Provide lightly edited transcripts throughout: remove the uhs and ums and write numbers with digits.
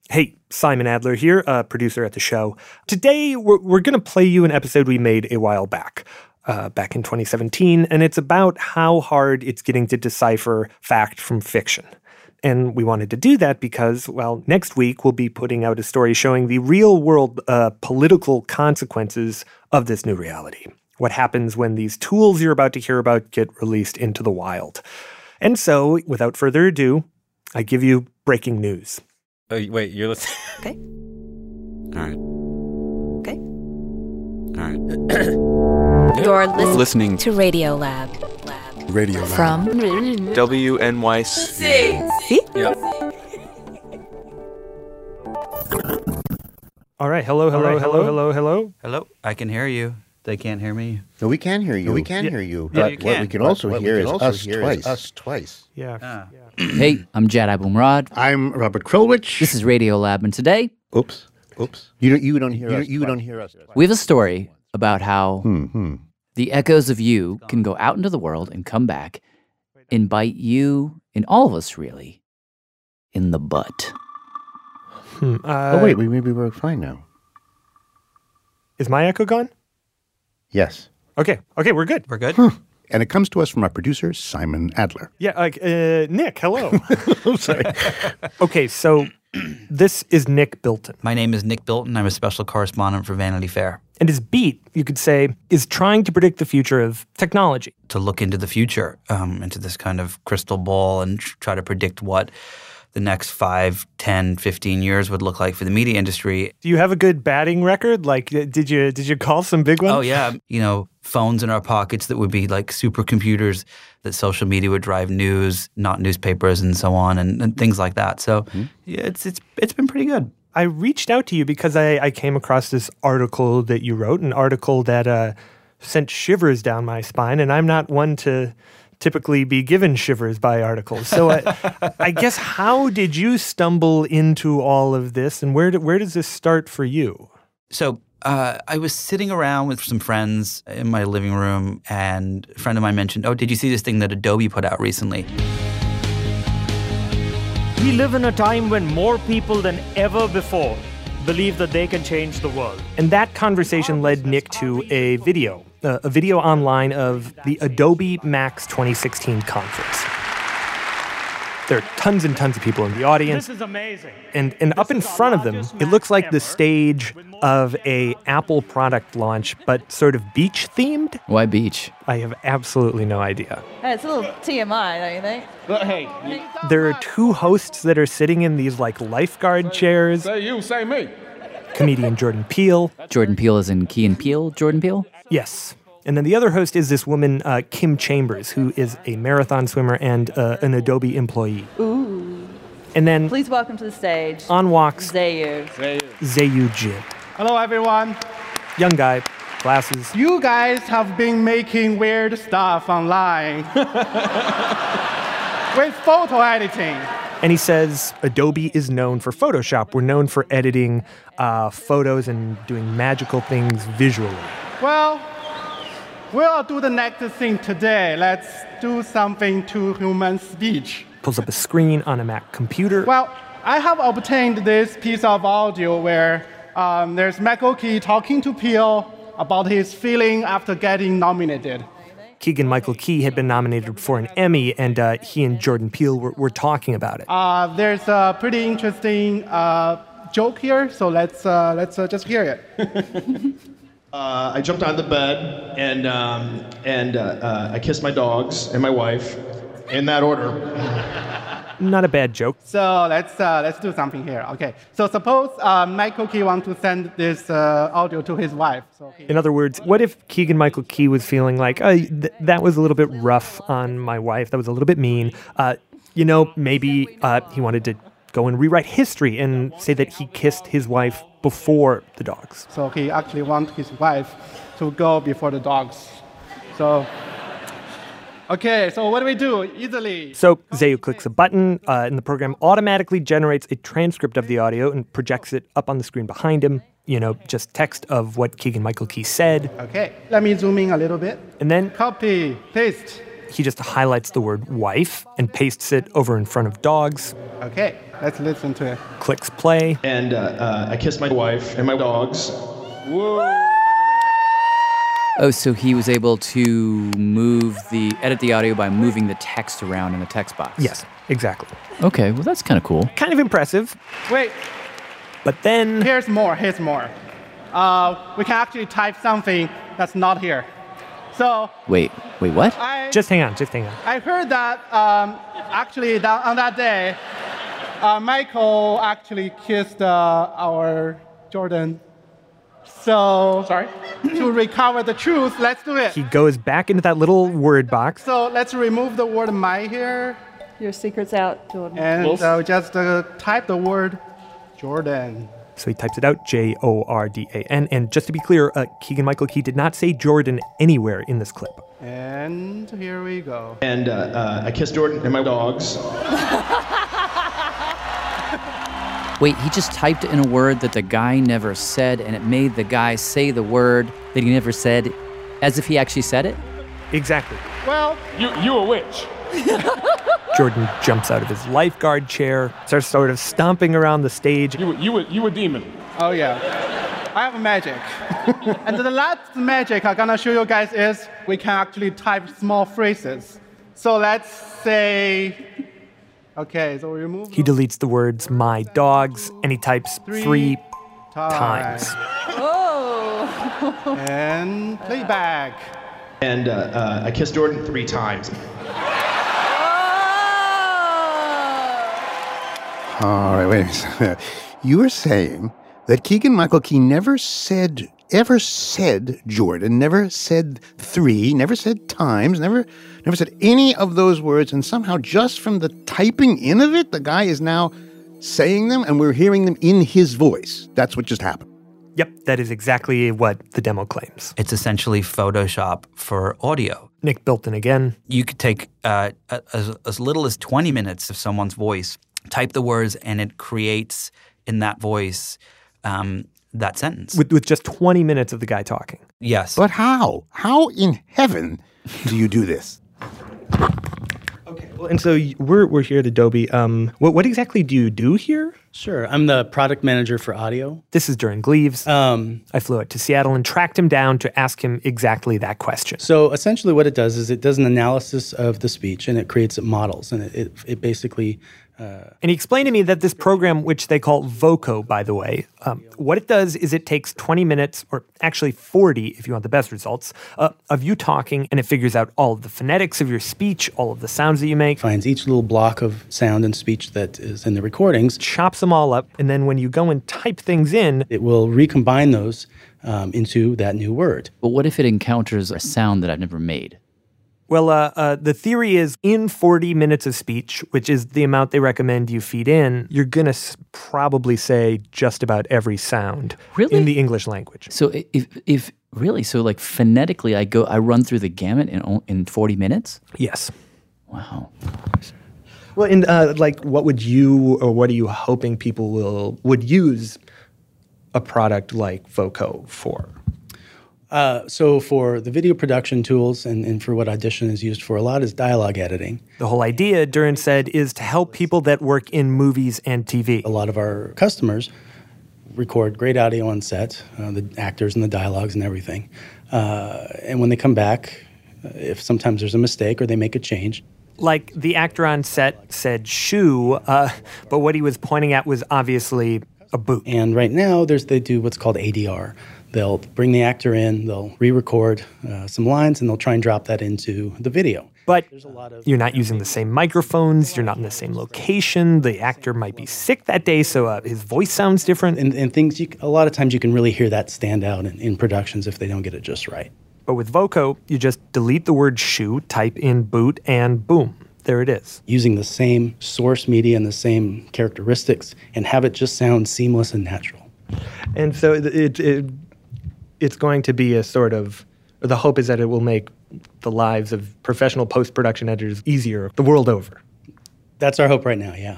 Hey, Simon Adler here, producer at the show. Today, we're going to play you an episode we made a while back in 2017, and it's about how hard it's getting to decipher fact from fiction. And we wanted to do that because, well, next week we'll be putting out a story showing the real-world political consequences of this new reality. What happens when these tools you're about to hear about get released into the wild. And so, without further ado, I give you breaking news. Oh, wait, you're listening? Okay. All right. Okay. All right. You're Listening to Radio Lab. Radio Lab. From WNYC. See? Yep. All right, hello. Hello, I can hear you. They can't hear me. No, we can hear you. We can hear you. Yeah, But you what can. we can also hear is us twice. Yeah. Hey, I'm Jad Abumrad. I'm Robert Krulwich. This is Radio Lab, and today Oops. You don't hear us. You don't hear us. we have a story about how the echoes of you can go out into the world and come back and bite you, and all of us really, in the butt. Wait, maybe we're fine now. Is my echo gone? Yes. Okay, we're good. We're good? And it comes to us from our producer, Simon Adler. Yeah, Nick, hello. I'm sorry. Okay, so this is Nick Bilton. My name is Nick Bilton. I'm a special correspondent for Vanity Fair. And his beat, you could say, is trying to predict the future of technology. To look into the future, into this kind of crystal ball and try to predict what the next 5, 10, 15 years would look like for the media industry. Do you have a good batting record? Like, did you call some big ones? Oh, yeah. Phones in our pockets that would be like supercomputers, that social media would drive news, not newspapers and so on, and things like that. So yeah, it's been pretty good. I reached out to you because I came across this article that you wrote, an article that sent shivers down my spine, and I'm not one to typically be given shivers by articles. So I guess, how did you stumble into all of this, and where does this start for you? So I was sitting around with some friends in my living room, and a friend of mine mentioned, oh, did you see this thing that Adobe put out recently? We live in a time when more people than ever before believe that they can change the world. And that conversation led Nick to a video online of the Adobe Max 2016 conference. There are tons and tons of people in the audience. This is amazing. And up in front of them, it looks like the stage of a Apple product launch, but sort of beach-themed. Why beach? I have absolutely no idea. Hey, it's a little TMI, don't you think? But hey, There are two hosts that are sitting in these like lifeguard chairs. say you, say me. Comedian Jordan Peele. Jordan Peele is in Key and Peele? Jordan Peele? Yes. And then the other host is this woman, Kim Chambers, who is a marathon swimmer and an Adobe employee. Ooh. And then Please welcome to the stage, on walks Zayu. Zayu Jin. Hello, everyone. Young guy, glasses. You guys have been making weird stuff online with photo editing. And he says Adobe is known for Photoshop. We're known for editing photos and doing magical things visually. Well, we'll do the next thing today. Let's do something to human speech. Pulls up a screen on a Mac computer. Well, I have obtained this piece of audio where there's Michael Key talking to Peele about his feeling after getting nominated. Keegan-Michael Key had been nominated for an Emmy, and he and Jordan Peele were talking about it. There's a pretty interesting joke here, so let's just hear it. I jumped on the bed and I kissed my dogs and my wife in that order. Not a bad joke. So let's do something here. Okay. So suppose Michael Key wants to send this audio to his wife. In other words, what if Keegan-Michael Key was feeling like, that was a little bit rough on my wife, that was a little bit mean. Maybe he wanted to go and rewrite history and say that he kissed his wife before the dogs. So he actually wants his wife to go before the dogs. So, okay, so what do we do? Easily. So Zayu clicks a button, and the program automatically generates a transcript of the audio and projects it up on the screen behind him. Just text of what Keegan-Michael Key said. Okay, let me zoom in a little bit. And then Copy, paste. he just highlights the word wife and pastes it over in front of dogs, Okay, let's listen to it. clicks play. And I kissed my wife and my dogs. Oh, so he was able to edit the audio by moving the text around in the text box. Yes, exactly. Okay, well, that's kind of cool. Kind of impressive. Wait, But then here's more. We can actually type something that's not here. So Wait, what? just hang on. I heard that actually on that day, Michael actually kissed our Jordan. So, sorry, to recover the truth, let's do it. He goes back into that little word box. So let's remove the word my here Your secret's out, Jordan. and just type the word Jordan. So he types it out, Jordan. And just to be clear, Keegan-Michael Key did not say Jordan anywhere in this clip. And here we go. And I kissed Jordan and my dogs. Wait, he just typed in a word that the guy never said, and it made the guy say the word that he never said as if he actually said it? Exactly. Well, You a witch. Jordan jumps out of his lifeguard chair, starts sort of stomping around the stage. You a demon. oh yeah, I have magic. And the last magic I'm gonna show you guys is we can actually type small phrases. So let's say, okay, so we remove. He deletes the words my dogs, and he types three times. Oh. And playback. And I kissed Jordan 3 times. All right, wait a second. You were saying that Keegan-Michael Key never said Jordan, never said 3, never said times, never said any of those words, and somehow just from the typing in of it, the guy is now saying them, and we're hearing them in his voice. That's what just happened. Yep, that is exactly what the demo claims. It's essentially Photoshop for audio. Nick Bilton again. You could take as little as 20 minutes of someone's voice, type the words, and it creates in that voice that sentence. With just 20 minutes of the guy talking. Yes. But how? How in heaven do you do this? Okay, well, and so we're here at Adobe. What exactly do you do here? Sure. I'm the product manager for audio. This is Duran Gleaves. I flew out to Seattle and tracked him down to ask him exactly that question. So essentially what it does is it does an analysis of the speech and it creates models. And it basically... And he explained to me that this program, which they call Voco, by the way, what it does is it takes 20 minutes, or actually 40 if you want the best results, of you talking, and it figures out all of the phonetics of your speech, all of the sounds that you make. Finds each little block of sound and speech that is in the recordings. Chops them all up, and then when you go and type things in, it will recombine those into that new word. But what if it encounters a sound that I've never made? Well, the theory is in 40 minutes of speech, which is the amount they recommend you feed in, you're going to probably say just about every sound in the English language. So if really, so like phonetically, I run through the gamut in 40 minutes? Yes. Wow. Well, and what would you, or what are you hoping people would use a product like Voco for? So for the video production tools and for what Audition is used for a lot is dialogue editing. The whole idea, Duran said, is to help people that work in movies and TV. A lot of our customers record great audio on set, the actors and the dialogues and everything. And when they come back, if sometimes there's a mistake or they make a change. Like the actor on set said shoe, but what he was pointing at was obviously a boot. And right now they do what's called ADR. They'll bring the actor in, they'll re-record some lines, and they'll try and drop that into the video. But you're not using the same microphones, you're not in the same location, the actor might be sick that day, so his voice sounds different. And things, a lot of times you can really hear that stand out in productions if they don't get it just right. But with Voco, you just delete the word shoe, type in boot, and boom, there it is. Using the same source media and the same characteristics, and have it just sound seamless and natural. And so it's going to be a sort of, the hope is that it will make the lives of professional post-production editors easier the world over. That's our hope right now, yeah.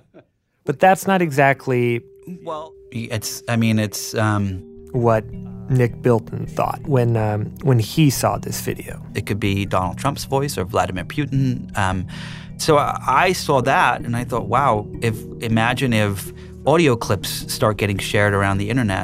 But that's not exactly... Well, it's what Nick Bilton thought when he saw this video. It could be Donald Trump's voice or Vladimir Putin. So I saw that and I thought, wow, imagine if audio clips start getting shared around the internet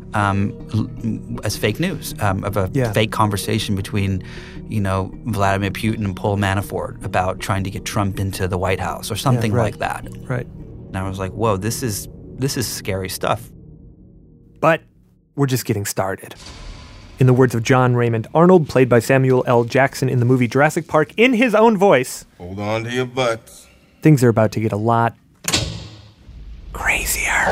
as fake news of a fake conversation between, Vladimir Putin and Paul Manafort about trying to get Trump into the White House or something like that. Right. And I was like, whoa, this is scary stuff. But we're just getting started. In the words of John Raymond Arnold, played by Samuel L. Jackson in the movie Jurassic Park, in his own voice, hold on to your butts. Things are about to get a lot crazier.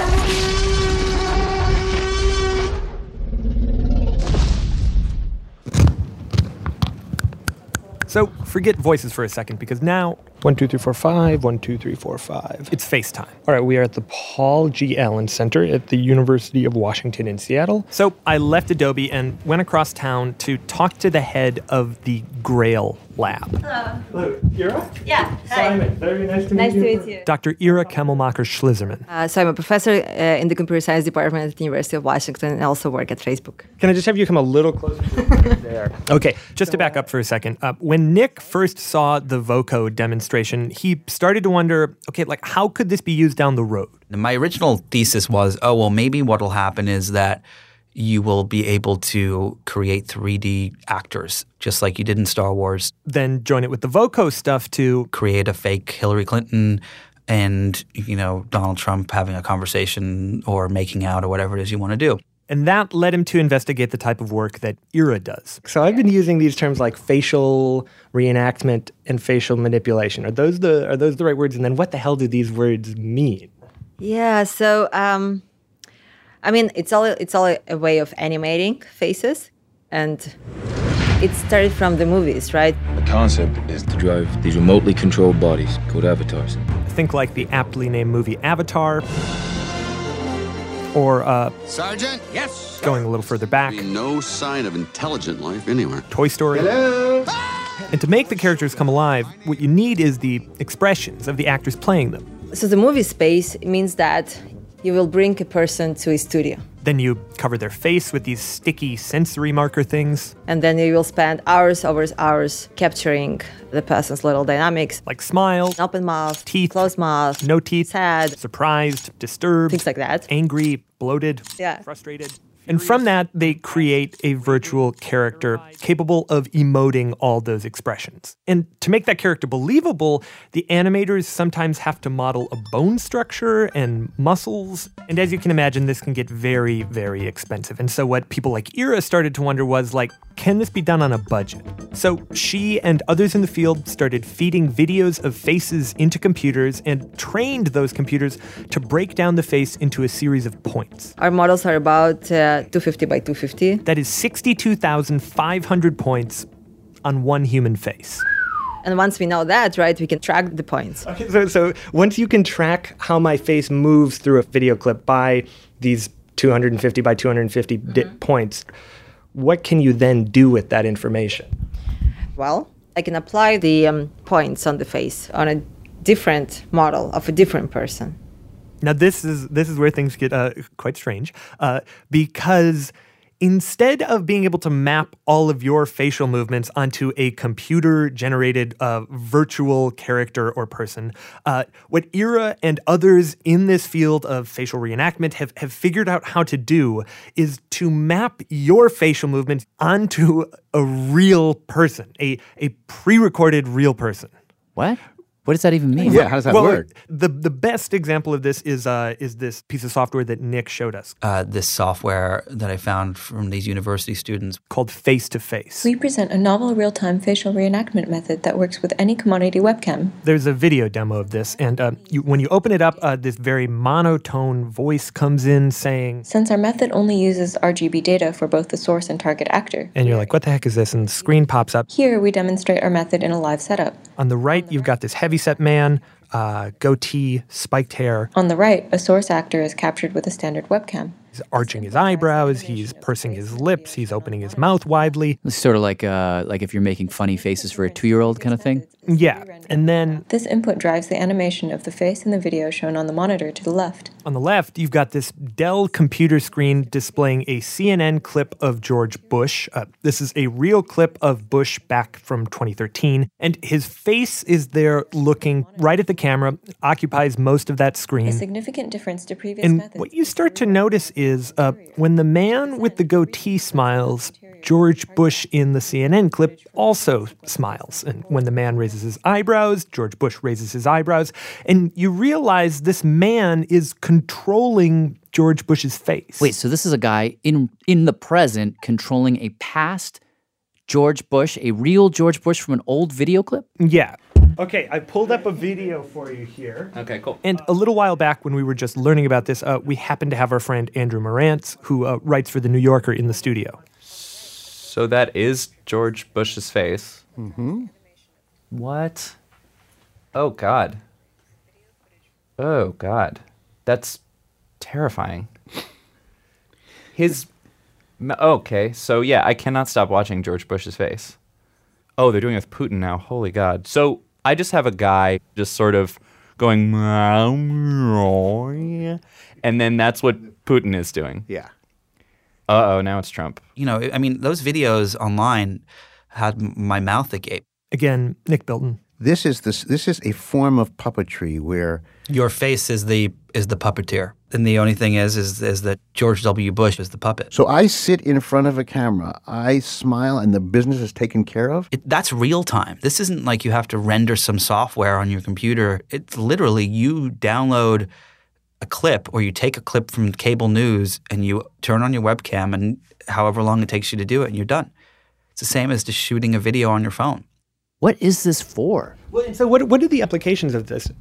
So forget voices for a second, because now 1, 2, 3, 4, 5, 1, 2, 3, 4, 5. It's FaceTime. All right, we are at the Paul G. Allen Center at the University of Washington in Seattle. So I left Adobe and went across town to talk to the head of the Grail Lab. Hello. Ira? Yeah. Simon, very nice to meet you. Nice to meet you. Dr. Ira Kemmelmacher-Schlizerman. So I'm a professor in the computer science department at the University of Washington and also work at Facebook. Can I just have you come a little closer to the mic there? Okay, just to back up for a second. When Nick first saw the Vocode demonstration, he started to wonder, okay, like how could this be used down the road? My original thesis was, maybe what'll happen is that you will be able to create 3D actors, just like you did in Star Wars. Then join it with the Voco stuff to create a fake Hillary Clinton and, Donald Trump having a conversation or making out or whatever it is you want to do. And that led him to investigate the type of work that Ira does. So I've been using these terms like facial reenactment and facial manipulation. Are those the right words? And then what the hell do these words mean? Yeah, so it's all a way of animating faces, and it started from the movies, right? The concept is to drive these remotely controlled bodies called avatars. Think like the aptly named movie Avatar, or Sergeant, yes. Going a little further back, No sign of intelligent life anywhere. Toy Story. Hello. And to make the characters come alive, what you need is the expressions of the actors playing them. So the movie space means that you will bring a person to a studio. Then you cover their face with these sticky sensory marker things. And then you will spend hours over hours capturing the person's little dynamics. Like smiles, open mouth, teeth, closed mouth, no teeth, sad, surprised, disturbed, things like that. Angry, bloated, yeah, frustrated. And from that, they create a virtual character capable of emoting all those expressions. And to make that character believable, the animators sometimes have to model a bone structure and muscles. And as you can imagine, this can get very, very expensive. And so what people like Ira started to wonder was, like, can this be done on a budget? So she and others in the field started feeding videos of faces into computers and trained those computers to break down the face into a series of points. Our models are about 250 by 250. That is 62,500 points on one human face. And once we know that, right, we can track the points. Okay, so once you can track how my face moves through a video clip by these 250 by 250 points, what can you then do with that information? Well, I can apply the points on the face on a different model of a different person. Now, this is where things get quite strange, because instead of being able to map all of your facial movements onto a computer-generated virtual character or person, what Ira and others in this field of facial reenactment have figured out how to do is to map your facial movements onto a real person, a pre-recorded real person. What? What does that even mean? Yeah, how does that work? The best example of this is this piece of software that Nick showed us. This software that I found from these university students called Face2Face. We present a novel real-time facial reenactment method that works with any commodity webcam. There's a video demo of this, and when you open it up, this very monotone voice comes in saying, "Since our method only uses RGB data for both the source and target actor." And you're like, what the heck is this? And the screen pops up. Here, we demonstrate our method in a live setup. On the right, you've got this heavyset man, goatee, spiked hair. On the right, a source actor is captured with a standard webcam. He's arching his eyebrows, he's pursing his lips, he's opening his mouth widely. It's sort of like if you're making funny faces for a 2-year-old kind of thing. Yeah, and then This input drives the animation of the face in the video shown on the monitor to the left. on the left, you've got this Dell computer screen displaying a CNN clip of George Bush. This is a real clip of Bush back from 2013, and his face is there looking right at the camera, occupies most of that screen. A significant difference to previous And methods. what you start to notice is when the man with the goatee smiles, George Bush in the CNN clip also smiles. And when the man raises his eyebrows, George Bush raises his eyebrows. And you realize this man is controlling George Bush's face. Wait, so this is a guy in the present controlling a past George Bush, a real George Bush from an old video clip? Yeah. Okay, I pulled up a video for you here. Okay, cool. And a little while back when we were just learning about this, we happened to have our friend Andrew Marantz, who writes for The New Yorker, in the studio. So that is George Bush's face. Mm-hmm. What? Oh, God. Oh, God. That's terrifying. Okay, so yeah, I cannot stop watching George Bush's face. Oh, they're doing it with Putin now. Holy God. So I just have a guy just sort of going, and then that's what Putin is doing. Yeah. Uh-oh, now it's Trump. You know, I mean, those videos online had my mouth agape. Again, Nick Bilton. This is a form of puppetry where Your face is the puppeteer, and the only thing is that George W. Bush is the puppet. So I sit in front of a camera, I smile, and the business is taken care of? That's real time. This isn't like you have to render some software on your computer. It's literally you download a clip or you take a clip from cable news and you turn on your webcam and however long it takes you to do it and you're done. It's the same as just shooting a video on your phone. What is this for? Well, so what are the applications of this?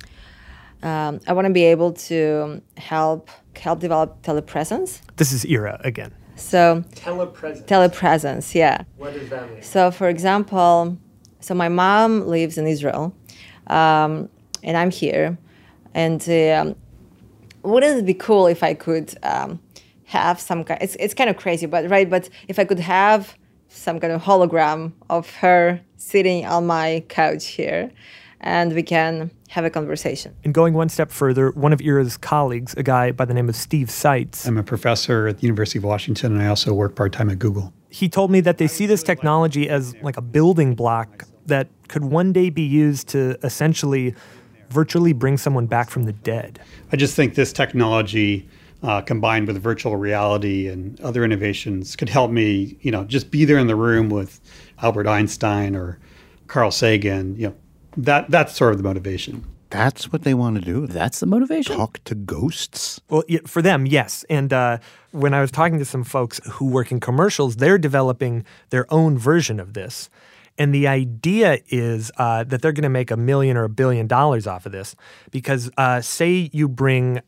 I want to be able to help develop telepresence. This is Ira again. So Telepresence, yeah. What does that mean? So, for example, my mom lives in Israel, and I'm here. And wouldn't it be cool if I could have some kind? It's kind of crazy, but right. But if I could have some kind of hologram of her sitting on my couch here, and we can have a conversation. And going one step further, one of Ira's colleagues, a guy by the name of Steve Seitz. I'm a professor at the University of Washington, and I also work part-time at Google. He told me that they see this technology as like a building block that could one day be used to essentially virtually bring someone back from the dead. I just think this technology combined with virtual reality and other innovations could help me, just be there in the room with Albert Einstein or Carl Sagan. That's sort of the motivation. That's what they want to do. That's the motivation? Talk to ghosts? Well, for them, yes. And when I was talking to some folks who work in commercials, they're developing their own version of this. And the idea is that they're going to make $1 million or $1 billion off of this because say you bring,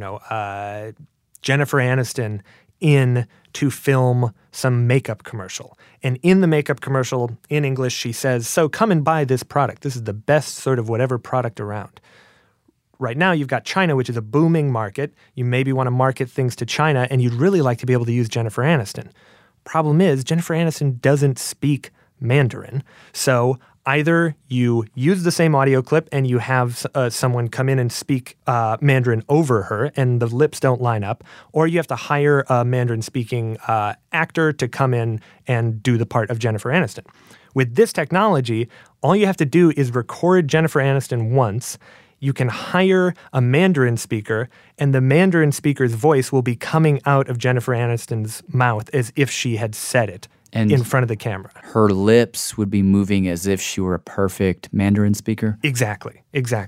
Jennifer Aniston in to film some makeup commercial. And in the makeup commercial, in English, she says, so come and buy this product. This is the best sort of whatever product around. Right now, you've got China, which is a booming market. You maybe want to market things to China, and you'd really like to be able to use Jennifer Aniston. Problem is, Jennifer Aniston doesn't speak Mandarin. So either you use the same audio clip and you have someone come in and speak Mandarin over her and the lips don't line up, or you have to hire a Mandarin-speaking actor to come in and do the part of Jennifer Aniston. With this technology, all you have to do is record Jennifer Aniston once. You can hire a Mandarin speaker, and the Mandarin speaker's voice will be coming out of Jennifer Aniston's mouth as if she had said it. And in front of the camera. Her lips would be moving as if she were a perfect Mandarin speaker? Exactly.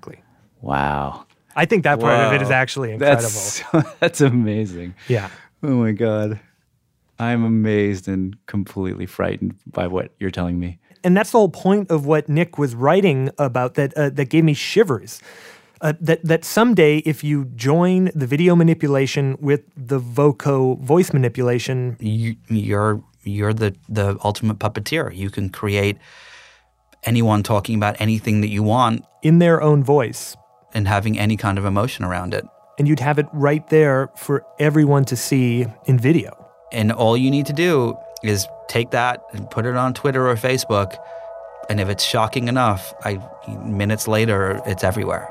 Wow. I think that part of it is actually incredible. That's amazing. Yeah. Oh my God. I'm amazed and completely frightened by what you're telling me. And that's the whole point of what Nick was writing about that gave me shivers. That someday, if you join the video manipulation with the voco voice manipulation, You're the ultimate puppeteer. You can create anyone talking about anything that you want in their own voice and having any kind of emotion around it. and you'd have it right there for everyone to see in video. And all you need to do is take that and put it on Twitter or Facebook. And if it's shocking enough, minutes later, it's everywhere.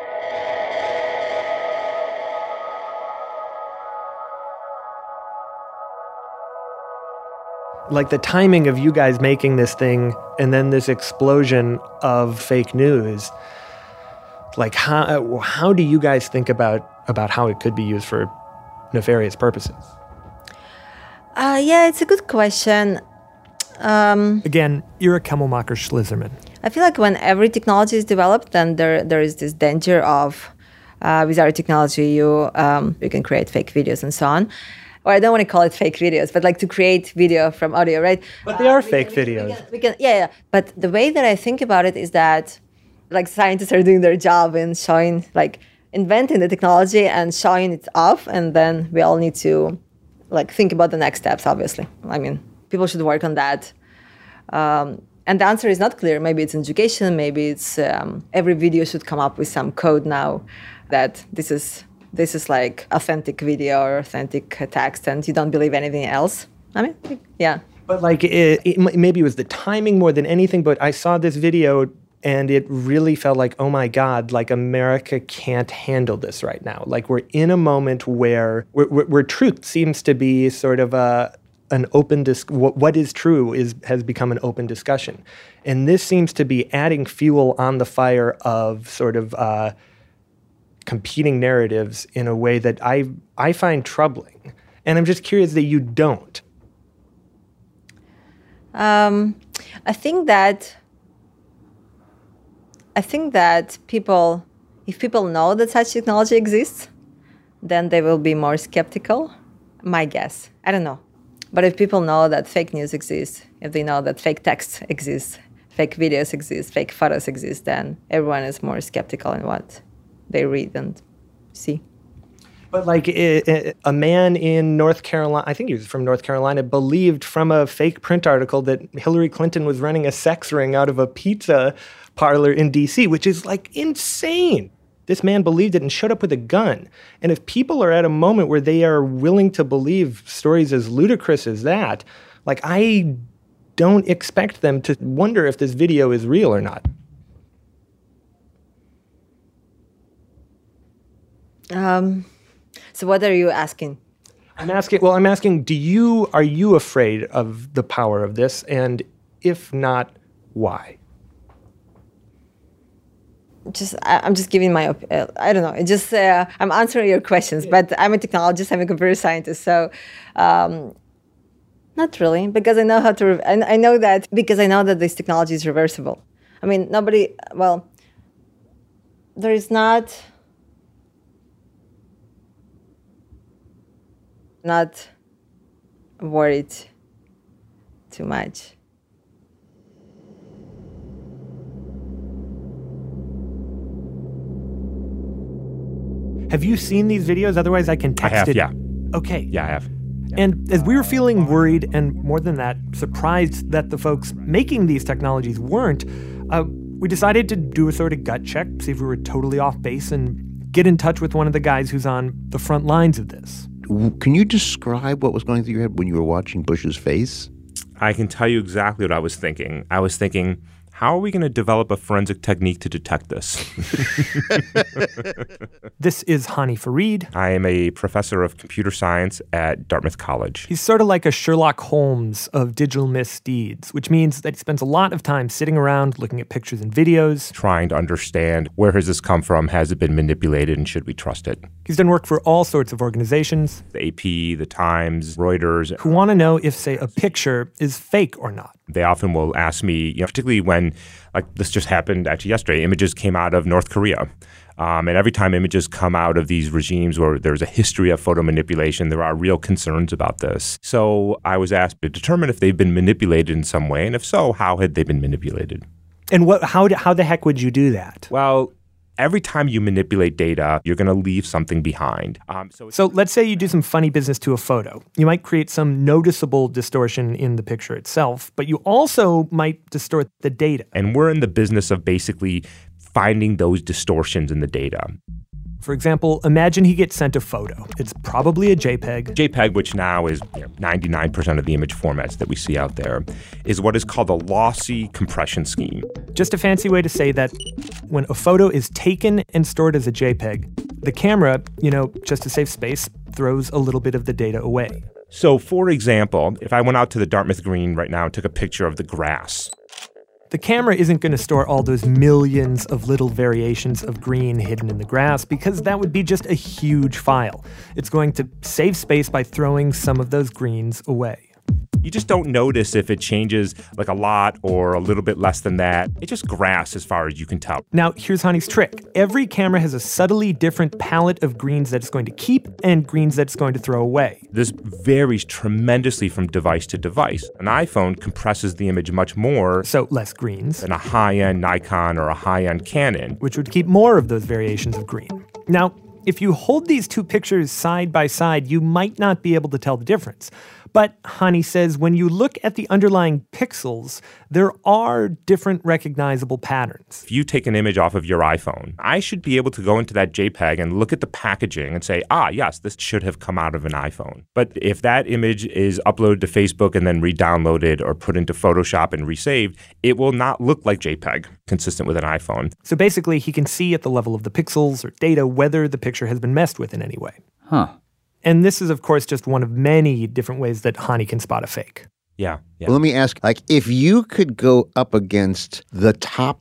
Like the timing of you guys making this thing and then this explosion of fake news, like how do you guys think about how it could be used for nefarious purposes? Yeah, it's a good question. Again, Ira Kemmelmacher-Schlizerman. I feel like when every technology is developed, then there is this danger of, with our technology, you can create fake videos and so on. Or I don't want to call it fake videos, but like to create video from audio, right? But they are fake videos. Yeah. But the way that I think about it is that like scientists are doing their job in showing, like inventing the technology and showing it off. And then we all need to like think about the next steps, obviously. I mean, people should work on that. And the answer is not clear. Maybe it's education. Maybe it's every video should come up with some code now that this is like authentic video or authentic text, and you don't believe anything else. I mean, yeah. But like maybe it was the timing more than anything, but I saw this video and it really felt like, oh my God, like America can't handle this right now. Like we're in a moment where truth seems to be sort of an open what is true has become an open discussion. And this seems to be adding fuel on the fire of sort of competing narratives in a way that I find troubling. And I'm just curious that you don't. I think that people, if people know that such technology exists, then they will be more skeptical. My guess. I don't know. But if people know that fake news exists, if they know that fake text exists, fake videos exist, fake photos exist, then everyone is more skeptical in what they read and see. But like a man in North Carolina, I think he was from North Carolina, believed from a fake print article that Hillary Clinton was running a sex ring out of a pizza parlor in D.C., which is like insane. This man believed it and showed up with a gun. And if people are at a moment where they are willing to believe stories as ludicrous as that, like I don't expect them to wonder if this video is real or not. So what are you asking? I'm asking, are you afraid of the power of this? And if not, why? I'm just giving my I don't know. It just I'm answering your questions, but I'm a technologist. I'm a computer scientist, so not really, because I know how to. I know that because I know that this technology is reversible. I mean, there is not worried too much. Have you seen these videos? Otherwise, I can text it. I have, yeah. Okay. Yeah, I have. And as we were feeling worried and more than that, surprised that the folks making these technologies weren't, we decided to do a sort of gut check, see if we were totally off base, and get in touch with one of the guys who's on the front lines of this. Can you describe what was going through your head when you were watching Bush's face? I can tell you exactly what I was thinking. I was thinking, how are we going to develop a forensic technique to detect this? This is Hani Farid. I am a professor of computer science at Dartmouth College. He's sort of like a Sherlock Holmes of digital misdeeds, which means that he spends a lot of time sitting around looking at pictures and videos. Trying to understand, where has this come from? Has it been manipulated, and should we trust it? He's done work for all sorts of organizations. The AP, the Times, Reuters. Who want to know if, say, a picture is fake or not. They often will ask me, particularly when, like this just happened actually yesterday, images came out of North Korea. And every time images come out of these regimes where there's a history of photo manipulation, there are real concerns about this. So I was asked to determine if they've been manipulated in some way, and if so, how had they been manipulated? And how the heck would you do that? Well, every time you manipulate data, you're going to leave something behind. So let's say you do some funny business to a photo. You might create some noticeable distortion in the picture itself, but you also might distort the data. And we're in the business of basically finding those distortions in the data. For example, imagine he gets sent a photo. It's probably a JPEG. JPEG, which now is 99% of the image formats that we see out there, is what is called a lossy compression scheme. Just a fancy way to say that when a photo is taken and stored as a JPEG, the camera, just to save space, throws a little bit of the data away. So, for example, if I went out to the Dartmouth Green right now and took a picture of the grass, the camera isn't going to store all those millions of little variations of green hidden in the grass because that would be just a huge file. It's going to save space by throwing some of those greens away. You just don't notice if it changes like a lot or a little bit less than that. It's just grass as far as you can tell. Now, here's Hani's trick. Every camera has a subtly different palette of greens that it's going to keep and greens that it's going to throw away. This varies tremendously from device to device. An iPhone compresses the image much more. So less greens. Than a high-end Nikon or a high-end Canon. Which would keep more of those variations of green. Now, if you hold these two pictures side by side, you might not be able to tell the difference. But Hani says when you look at the underlying pixels, there are different recognizable patterns. If you take an image off of your iPhone, I should be able to go into that JPEG and look at the packaging and say, yes, this should have come out of an iPhone. But if that image is uploaded to Facebook and then re-downloaded or put into Photoshop and resaved, it will not look like JPEG, consistent with an iPhone. So basically, he can see at the level of the pixels or data whether the picture has been messed with in any way. Huh. And this is, of course, just one of many different ways that Hani can spot a fake. Yeah. Well, let me ask, if you could go up against the top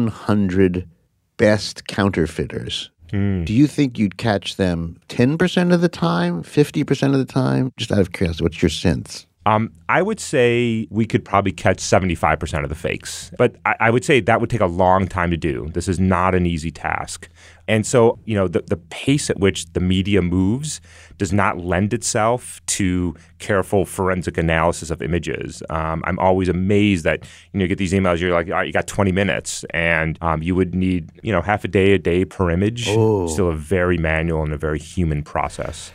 100 best counterfeiters, do you think you'd catch them 10% of the time, 50% of the time? Just out of curiosity, what's your sense? I would say we could probably catch 75% of the fakes. But I would say that would take a long time to do. This is not an easy task. And so, the pace at which the media moves does not lend itself to careful forensic analysis of images. I'm always amazed that, you get these emails, you're like, all right, you got 20 minutes, and you would need, half a day per image. Oh. Still a very manual and a very human process.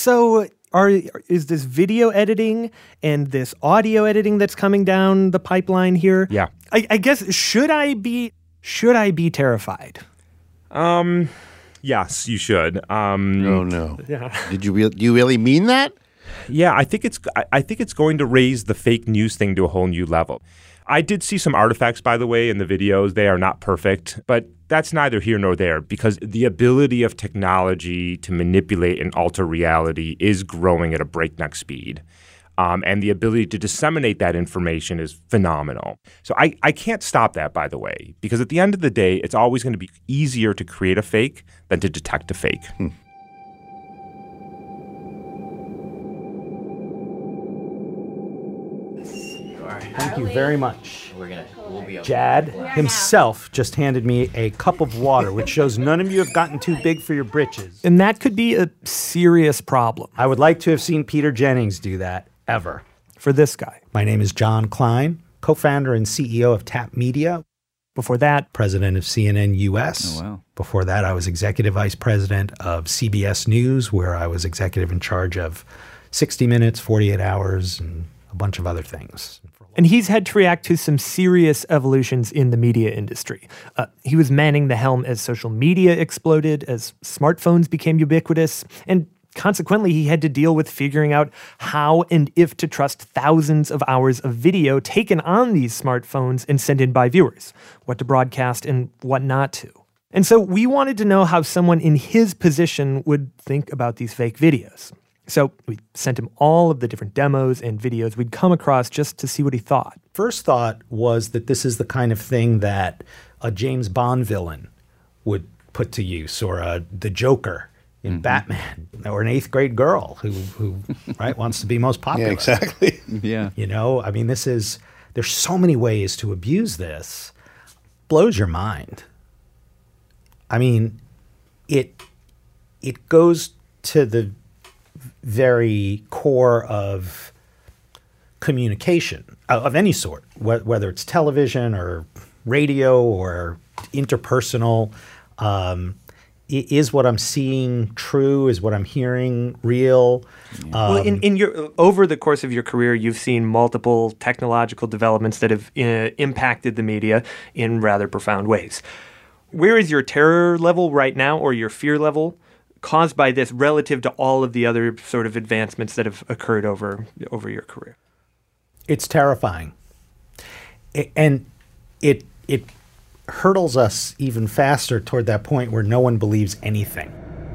Is this video editing and this audio editing that's coming down the pipeline here? Yeah. I guess, should I be terrified? Yes, you should. Oh no. Yeah. Do you really mean that? Yeah, I think it's going to raise the fake news thing to a whole new level. I did see some artifacts, by the way, in the videos. They are not perfect, but that's neither here nor there because the ability of technology to manipulate and alter reality is growing at a breakneck speed. And the ability to disseminate that information is phenomenal. So I can't stop that, by the way, because at the end of the day, it's always going to be easier to create a fake than to detect a fake. Thank you very much. We'll be Jad himself just handed me a cup of water, which shows none of you have gotten too big for your britches. And that could be a serious problem. I would like to have seen Peter Jennings do that, ever. For this guy. My name is John Klein, co-founder and CEO of Tap Media. Before that, president of CNN US. Oh, wow. Before that, I was executive vice president of CBS News, where I was executive in charge of 60 Minutes, 48 Hours, and a bunch of other things. And he's had to react to some serious evolutions in the media industry. He was manning the helm as social media exploded, as smartphones became ubiquitous, and consequently, he had to deal with figuring out how and if to trust thousands of hours of video taken on these smartphones and sent in by viewers, what to broadcast and what not to. And so we wanted to know how someone in his position would think about these fake videos. So we sent him all of the different demos and videos we'd come across just to see what he thought. First thought was that this is the kind of thing that a James Bond villain would put to use, or the Joker in Batman, or an 8th grade girl who right wants to be most popular. Yeah, exactly. Yeah. There's so many ways to abuse this. Blows your mind. I mean, it goes to the very core of communication of any sort, whether it's television or radio or interpersonal. Is what I'm seeing true? Is what I'm hearing real? Well, in your over the course of your career, you've seen multiple technological developments that have impacted the media in rather profound ways. Where is your terror level right now, or your fear level, caused by this relative to all of the other sort of advancements that have occurred over your career? It's terrifying. And it hurdles us even faster toward that point where no one believes anything.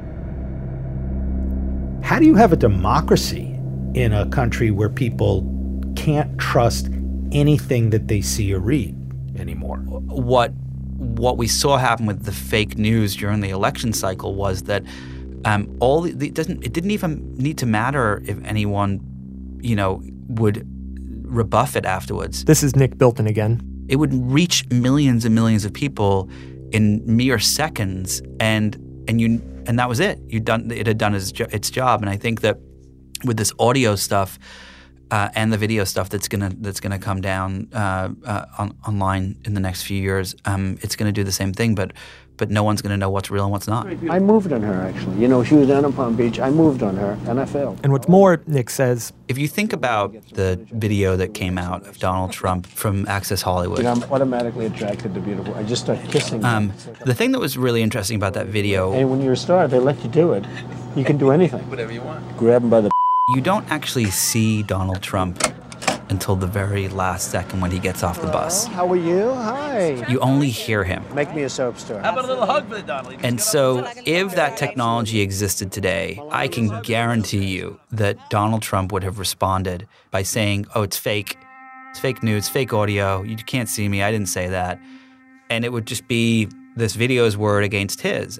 How do you have a democracy in a country where people can't trust anything that they see or read anymore? What we saw happen with the fake news during the election cycle was that it didn't even need to matter if anyone, would rebuff it afterwards. This is Nick Bilton again. It would reach millions and millions of people in mere seconds, and that was it. It had done its job. And I think that with this audio stuff and the video stuff that's gonna come down online in the next few years, it's gonna do the same thing, but no one's gonna know what's real and what's not. I moved on her, actually. She was down in Palm Beach. I moved on her, and I failed. And what's more, Nick says, if you think about the video that came out of Donald Trump from Access Hollywood, I'm automatically attracted to beautiful. I just start kissing them. The thing that was really interesting about that video, and when you're a star, they let you do it. You can do anything. Whatever you want. Grab them by the. You don't actually see Donald Trump until the very last second when he gets off the bus. How are you? Hi. You only hear him. Make me a soap star. How about a little hug for the Donald? And so if that technology existed today, I can guarantee you that Donald Trump would have responded by saying, oh, it's fake. It's fake news, fake audio. You can't see me. I didn't say that. And it would just be this video's word against his.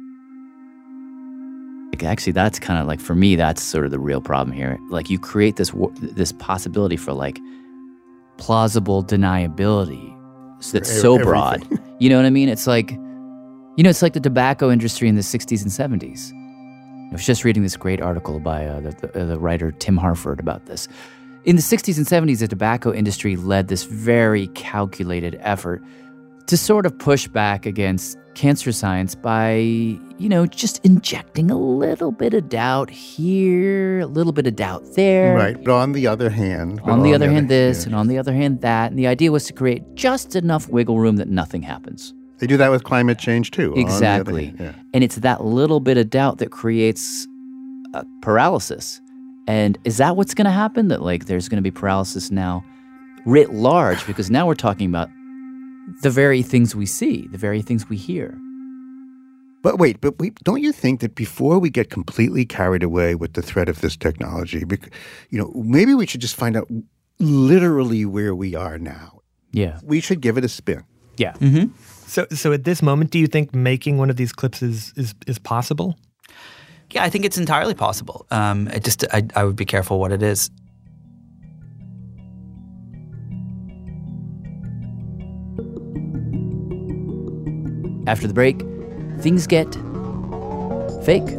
Actually, that's kind of like, for me, that's sort of the real problem here. Like, you create this possibility for like plausible deniability that's so broad. You know what I mean? It's like, it's like the tobacco industry in the 60s and 70s. I was just reading this great article by the writer Tim Harford about this. In the 60s and 70s, the tobacco industry led this very calculated effort to sort of push back against cancer science by, just injecting a little bit of doubt here, a little bit of doubt there. Right, but on the other hand... and on the other hand that. And the idea was to create just enough wiggle room that nothing happens. They do that with climate change, too. Exactly. And it's that little bit of doubt that creates paralysis. And is that what's going to happen? That, like, there's going to be paralysis now writ large, because now we're talking about the very things we see, the very things we hear. But wait, don't you think that before we get completely carried away with the threat of this technology, maybe we should just find out literally where we are now? Yeah. We should give it a spin. Yeah. Mm-hmm. So at this moment, do you think making one of these clips is possible? Yeah, I think it's entirely possible. I would be careful what it is. After the break, things get fake.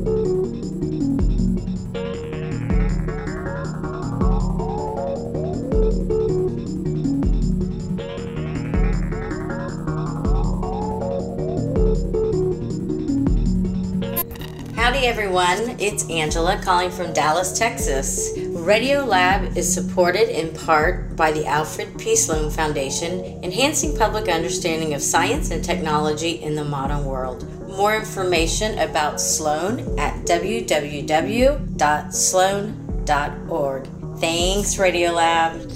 Howdy everyone, it's Angela calling from Dallas, Texas. Radiolab is supported in part by the Alfred P. Sloan Foundation, enhancing public understanding of science and technology in the modern world. More information about Sloan at www.sloan.org. Thanks, Radiolab.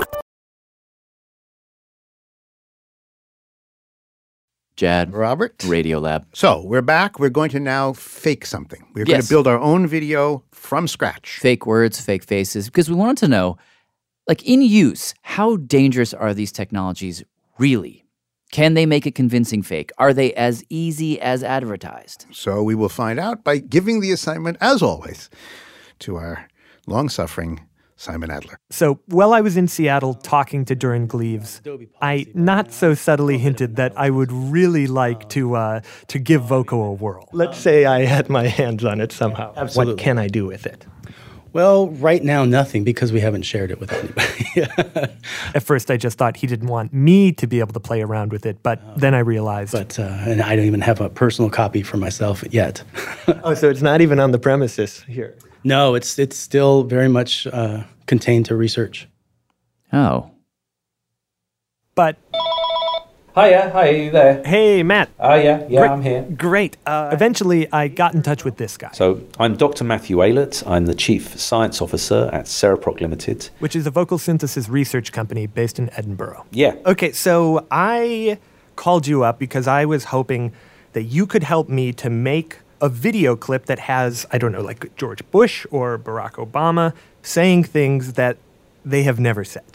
Jad. Robert. Radiolab. So we're back. We're going to now fake something. We're going to build our own video from scratch. Fake words, fake faces, because we wanted to know, like, in use, how dangerous are these technologies really? Can they make a convincing fake? Are they as easy as advertised? So we will find out by giving the assignment, as always, to our long-suffering Simon Adler. So while I was in Seattle talking to Durin Gleaves, I not so subtly hinted that I would really like to give Voco a whirl. Let's say I had my hands on it somehow. Absolutely. What can I do with it? Well, right now, nothing, because we haven't shared it with anybody. At first, I just thought he didn't want me to be able to play around with it, but then I realized. And I don't even have a personal copy for myself yet. Oh, so it's not even on the premises here. No, it's still very much contained to research. Oh. But Hiya, hi, are you there? Hey, Matt. Yeah, Great. I'm here. Great. Eventually, I got in touch with this guy. So, I'm Dr. Matthew Aylett. I'm the Chief Science Officer at Cereproc Limited. Which is a vocal synthesis research company based in Edinburgh. Yeah. Okay, so I called you up because I was hoping that you could help me to make a video clip that has, I don't know, like George Bush or Barack Obama saying things that they have never said.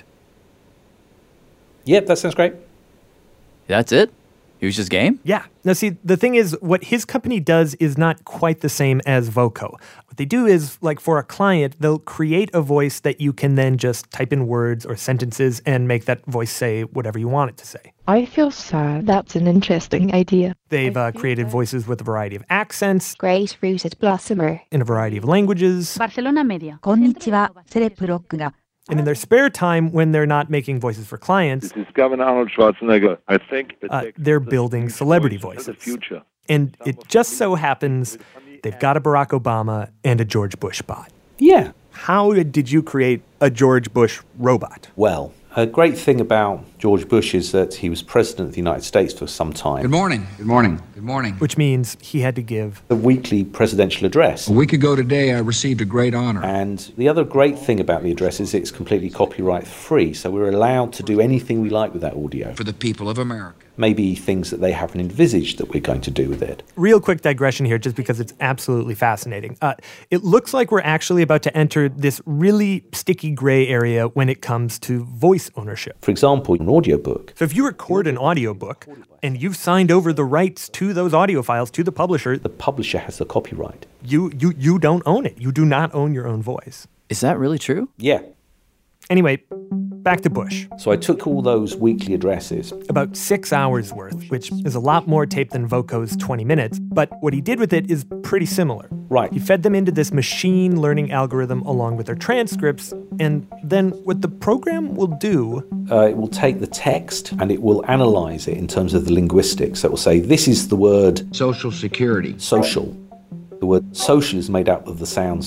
Yep, that sounds great. That's it? He was just game? Yeah. Now, see, the thing is, what his company does is not quite the same as Voco. What they do is, like for a client, they'll create a voice that you can then just type in words or sentences and make that voice say whatever you want it to say. I feel sad. That's an interesting idea. They've created voices with a variety of accents. Great rooted blossomer. In a variety of languages. Barcelona Media. Konnichiwa, Cereprocが And in their spare time, when they're not making voices for clients, this is Governor Arnold Schwarzenegger. I think they're building celebrity voices. And it just so happens they've got a Barack Obama and a George Bush bot. Yeah. How did you create a George Bush robot? Well, a great thing about George Bush is that he was president of the United States for some time. Good morning. Good morning. Good morning. Which means he had to give a weekly presidential address. A week ago today, I received a great honor. And the other great thing about the address is it's completely copyright free, so we're allowed to do anything we like with that audio. For the people of America. Maybe things that they haven't envisaged that we're going to do with it. Real quick digression here, just because it's absolutely fascinating. It looks like we're actually about to enter this really sticky gray area when it comes to voice ownership. For example, an audiobook. So if you record an audiobook and you've signed over the rights to those audio files to the publisher has the copyright. You don't own it. You do not own your own voice. Is that really true? Yeah. Anyway, back to Bush. So I took all those weekly addresses. About 6 hours worth, which is a lot more tape than Voco's 20 minutes. But what he did with it is pretty similar. Right. He fed them into this machine learning algorithm along with their transcripts. And then what the program will do... it will take the text and it will analyze it in terms of the linguistics. So it will say, this is the word... Social security. Social. The word social is made up of the sounds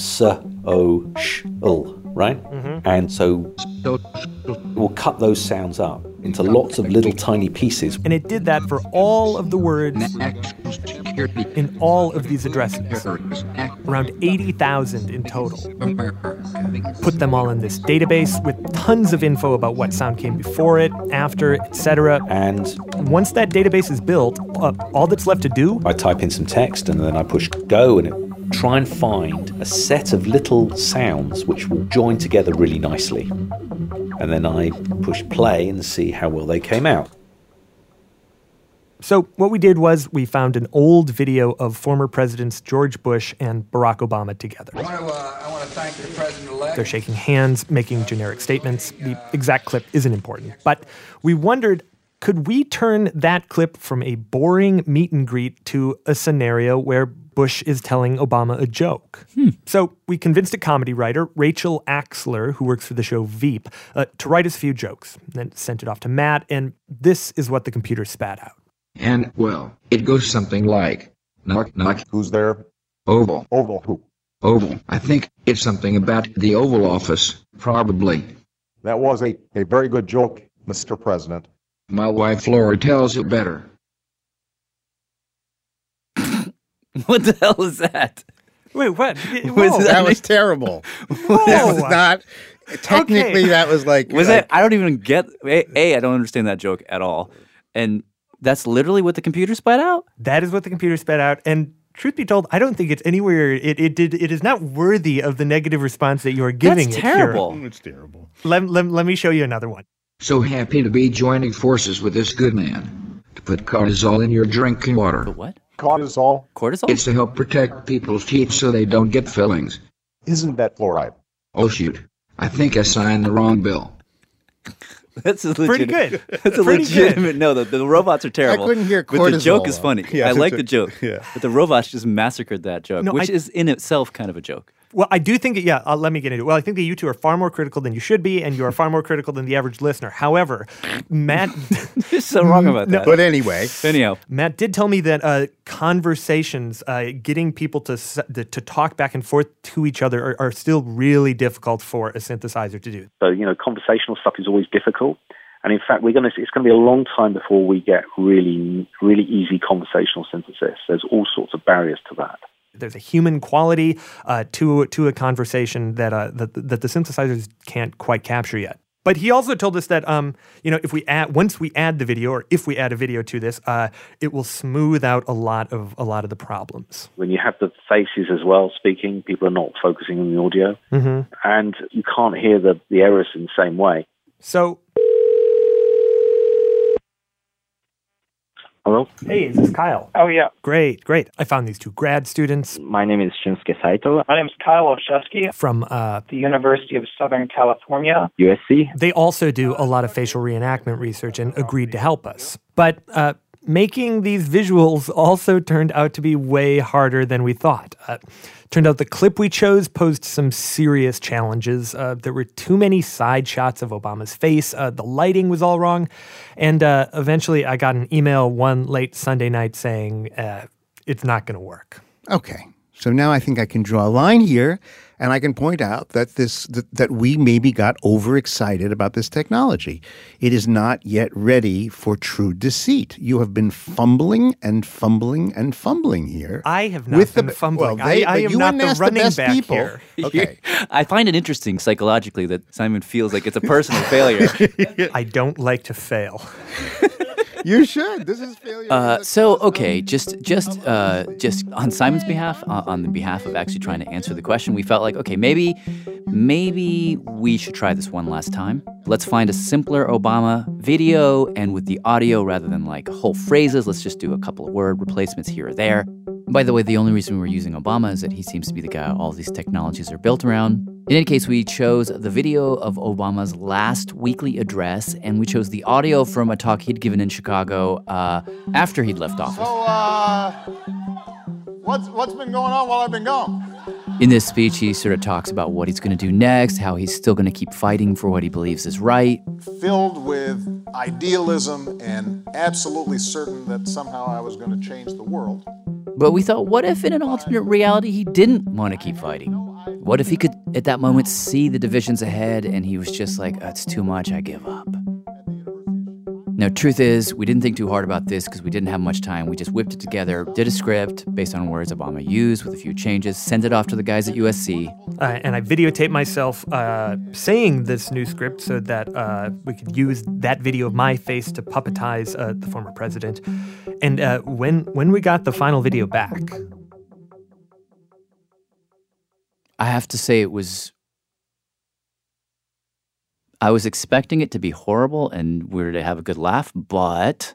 s-o-sh-ul, right? Mm-hmm. And so it will cut those sounds up into lots of little tiny pieces. And it did that for all of the words in all of these addresses, around 80,000 in total. Put them all in this database with tons of info about what sound came before it, after, etc. And once that database is built, all that's left to do... I type in some text and then I push go and it try and find a set of little sounds which will join together really nicely. And then I push play and see how well they came out. So what we did was we found an old video of former presidents George Bush and Barack Obama together. I want to thank the president-elect. They're shaking hands, making generic statements. The exact clip isn't important. But we wondered, could we turn that clip from a boring meet and greet to a scenario where Bush is telling Obama a joke? So we convinced a comedy writer, Rachel Axler, who works for the show Veep, to write us a few jokes, then sent it off to Matt, and this is what the computer spat out. And, well, it goes something like, knock, knock. Who's there? Oval. Oval who? Oval. I think it's something about the Oval Office, probably. That was a very good joke, Mr. President. My wife Laura tells it better. What the hell is that? Wait, what? That was terrible. That was not... Technically, Okay. that was like... Was it? I don't even get... I don't understand that joke at all. And that's literally what the computer spat out? That is what the computer spat out, and truth be told, I don't think it's anywhere... It is not worthy of the negative response that you are giving. That's terrible. It's terrible. Let me show you another one. So happy to be joining forces with this good man. To put cortisol in your drinking water. But what? Cortisol? Cortisol? It's to help protect people's teeth so they don't get fillings. Isn't that fluoride? Oh, shoot. I think I signed the wrong bill. That's a Pretty good. That's a Pretty legitimate... No, the robots are terrible. I couldn't hear But the cortisol, joke is though. funny. Yeah, I like the joke. yeah. But the robots just massacred that joke, No, which is in itself kind of a joke. Well, I do think, let me get into it. Well, I think that you two are far more critical than you should be, and you are far more critical than the average listener. However, Matt... You're so wrong about that. But anyway. Anyhow. Matt did tell me that conversations, getting people to talk back and forth to each other are still really difficult for a synthesizer to do. So, conversational stuff is always difficult. And in fact, it's going to be a long time before we get really, really easy conversational synthesis. There's all sorts of barriers to that. There's a human quality to a conversation that the synthesizers can't quite capture yet. But he also told us that once we add the video, or if we add a video to this, it will smooth out a lot of the problems. When you have the faces as well speaking, people are not focusing on the audio, and you can't hear the errors in the same way. So. Hello? Hey, is this Kyle? Oh, yeah. Great. I found these two grad students. My name is Shinsuke Saito. My name is Kyle Olszewski. From the University of Southern California. USC. They also do a lot of facial reenactment research and agreed to help us. But making these visuals also turned out to be way harder than we thought. Turned out the clip we chose posed some serious challenges. There were too many side shots of Obama's face. The lighting was all wrong. And eventually I got an email one late Sunday night saying it's not going to work. Okay. So now I think I can draw a line here, and I can point out that that we maybe got overexcited about this technology. It is not yet ready for true deceit. You have been fumbling and fumbling and fumbling here. I have not been fumbling. I am not the running back people. Here. Okay. I find it interesting psychologically that Simon feels like it's a personal failure. I don't like to fail. You should. This is failure. Just on Simon's behalf, on the behalf of actually trying to answer the question, we felt like, okay, maybe we should try this one last time. Let's find a simpler Obama video, and with the audio, rather than like whole phrases, let's just do a couple of word replacements here or there. By the way, the only reason we're using Obama is that he seems to be the guy all these technologies are built around. In any case, we chose the video of Obama's last weekly address, and we chose the audio from a talk he'd given in Chicago after he'd left office. So, what's been going on while I've been gone? In this speech, he sort of talks about what he's going to do next, how he's still going to keep fighting for what he believes is right. Filled with idealism and absolutely certain that somehow I was going to change the world. But we thought, what if in an alternate reality he didn't want to keep fighting? What if he could, at that moment, see the divisions ahead and he was just like, it's too much, I give up. Now, truth is, we didn't think too hard about this because we didn't have much time. We just whipped it together, did a script based on words Obama used with a few changes, sent it off to the guys at USC. And I videotaped myself saying this new script so that we could use that video of my face to puppetize the former president. And when we got the final video back, I have to say I was expecting it to be horrible and we were to have a good laugh, but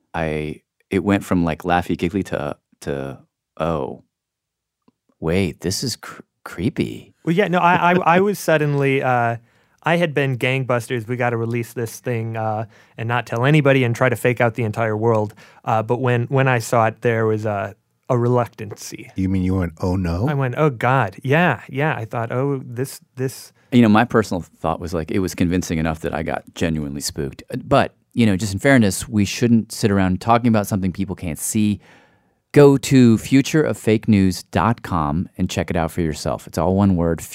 it went from like laughy giggly to oh, wait, this is creepy. Well, yeah, no, I was suddenly I had been gangbusters. We got to release this thing and not tell anybody and try to fake out the entire world. But when I saw it, there was a reluctancy. You mean you went, oh no? I went, oh God, yeah. I thought, oh, this. You know, my personal thought was like it was convincing enough that I got genuinely spooked. But, you know, just in fairness, we shouldn't sit around talking about something people can't see. Go to futureoffakenews.com and check it out for yourself. It's all one word,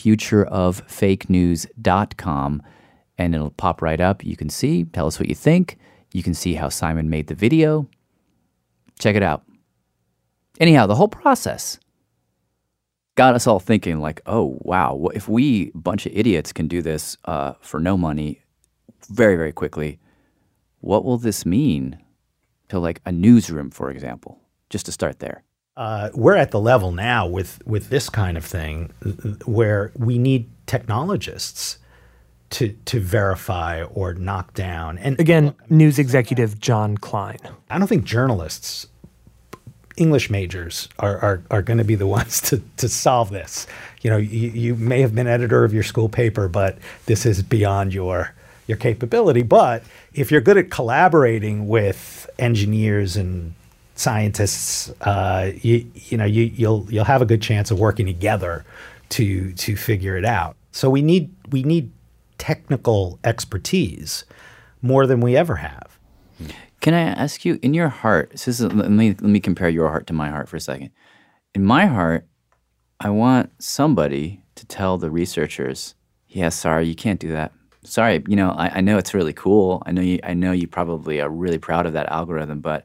futureoffakenews.com, and it'll pop right up. You can see, tell us what you think. You can see how Simon made the video. Check it out. Anyhow, the whole process got us all thinking like, oh, wow, if we, a bunch of idiots, can do this for no money very, very quickly, what will this mean to like a newsroom, for example, just to start there? We're at the level now with this kind of thing where we need technologists to verify or knock down. And again, news executive John Klein. I don't think journalists, English majors are going to be the ones to solve this. You know, you may have been editor of your school paper, but this is beyond your capability. But if you're good at collaborating with engineers and scientists, you'll have a good chance of working together to figure it out. So we need technical expertise more than we ever have. Can I ask you, in your heart, let me compare your heart to my heart for a second. In my heart, I want somebody to tell the researchers, yeah, sorry, you can't do that. sorry, I know it's really cool. I know you probably are really proud of that algorithm, but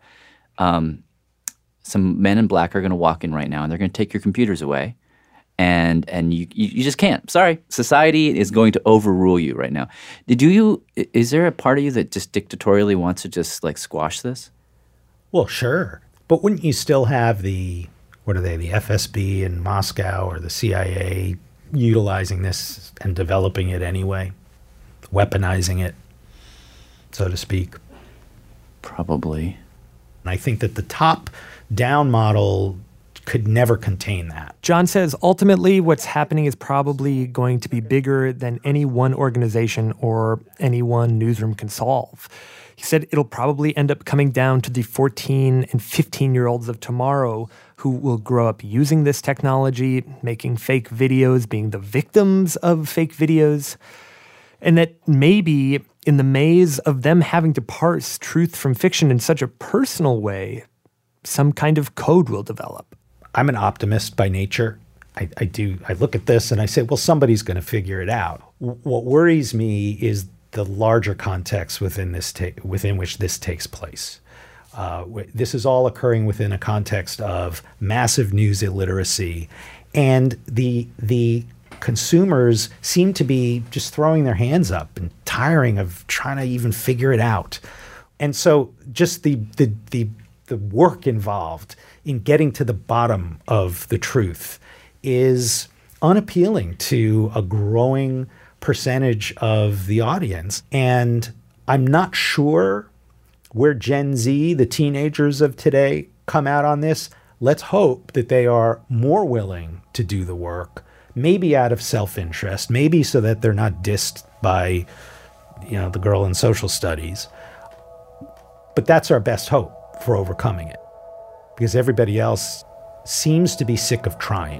some men in black are going to walk in right now and they're going to take your computers away. And you just can't. Sorry, society is going to overrule you right now. Is there a part of you that just dictatorially wants to just like squash this? Well, sure. But wouldn't you still have the FSB in Moscow or the CIA utilizing this and developing it anyway? Weaponizing it, so to speak? Probably. And I think that the top-down model could never contain that. John says ultimately what's happening is probably going to be bigger than any one organization or any one newsroom can solve. He said it'll probably end up coming down to the 14 and 15-year-olds of tomorrow who will grow up using this technology, making fake videos, being the victims of fake videos, and that maybe in the maze of them having to parse truth from fiction in such a personal way, some kind of code will develop. I'm an optimist by nature. I look at this and I say, well, somebody's going to figure it out. What worries me is the larger context within which this takes place. This is all occurring within a context of massive news illiteracy, and the consumers seem to be just throwing their hands up and tiring of trying to even figure it out. And so just the work involved in getting to the bottom of the truth is unappealing to a growing percentage of the audience. And I'm not sure where Gen Z, the teenagers of today, come out on this. Let's hope that they are more willing to do the work, maybe out of self-interest, maybe so that they're not dissed by, the girl in social studies. But that's our best hope for overcoming it, because everybody else seems to be sick of trying.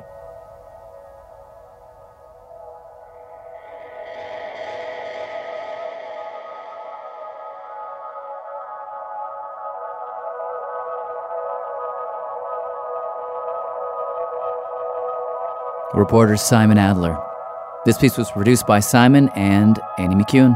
Reporter Simon Adler. This piece was produced by Simon and Annie McEwen.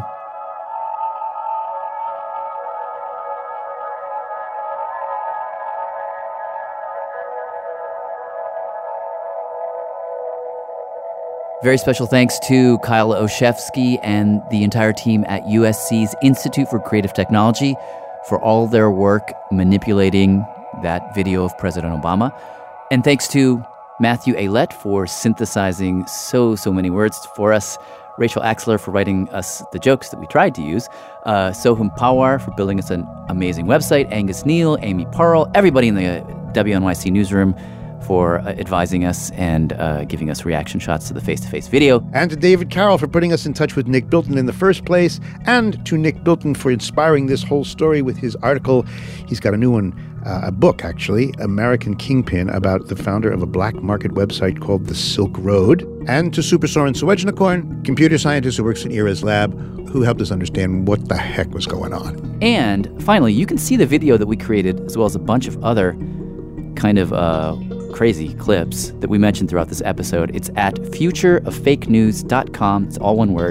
Very special thanks to Kyle Olszewski and the entire team at USC's Institute for Creative Technology for all their work manipulating that video of President Obama. And thanks to Matthew Aylett for synthesizing so many words for us, Rachel Axler for writing us the jokes that we tried to use, Soham Pawar for building us an amazing website, Angus Neal, Amy Pearl, everybody in the WNYC newsroom for advising us and giving us reaction shots to the face-to-face video. And to David Carroll for putting us in touch with Nick Bilton in the first place, and to Nick Bilton for inspiring this whole story with his article. He's got a new one, a book actually, American Kingpin, about the founder of a black market website called The Silk Road. And to Super Soren Swedjnakorn, computer scientist who works in Ira's lab, who helped us understand what the heck was going on. And finally, you can see the video that we created, as well as a bunch of other kind of crazy clips that we mentioned throughout this episode. It's at futureoffakenews.com. It's all one word,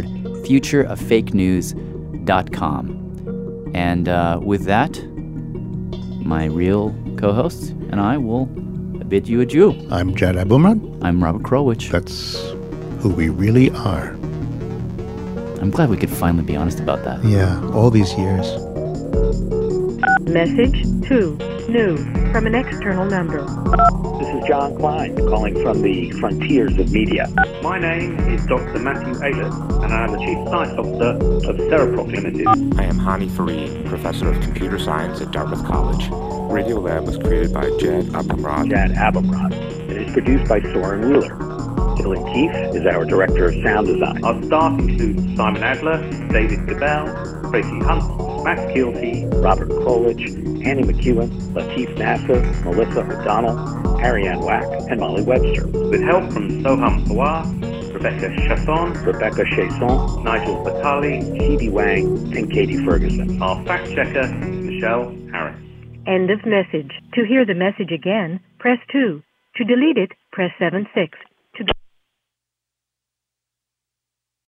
futureoffakenews.com. And with that, my real co-hosts and I will bid you adieu. I'm Jad Abumrad. I'm Robert Krulwich. That's who we really are. I'm glad we could finally be honest about that. Yeah, all these years. Message 2, new, from an external number. This is John Klein, calling from the frontiers of media. My name is Dr. Matthew Aylett, and I am the Chief Science Officer of Cereproc Limited. I am Hani Fareed, Professor of Computer Science at Dartmouth College. Radiolab was created by Jad Abumrad. It is produced by Soren Wheeler. Dylan Keefe is our Director of Sound Design. Our staff includes Simon Adler, David Gabel, Tracy Hunt, Max Keelty, Robert Krulwich, Annie McEwen, Lateef Nasser, Melissa O'Donnell, Ariane Wack, and Molly Webster. With help from Soham Pawar, Rebecca Chasson, Nigel Batali, Phoebe Wang, and Katie Ferguson. Our fact checker, Michelle Harris. End of message. To hear the message again, press 2. To delete it, press 7-6.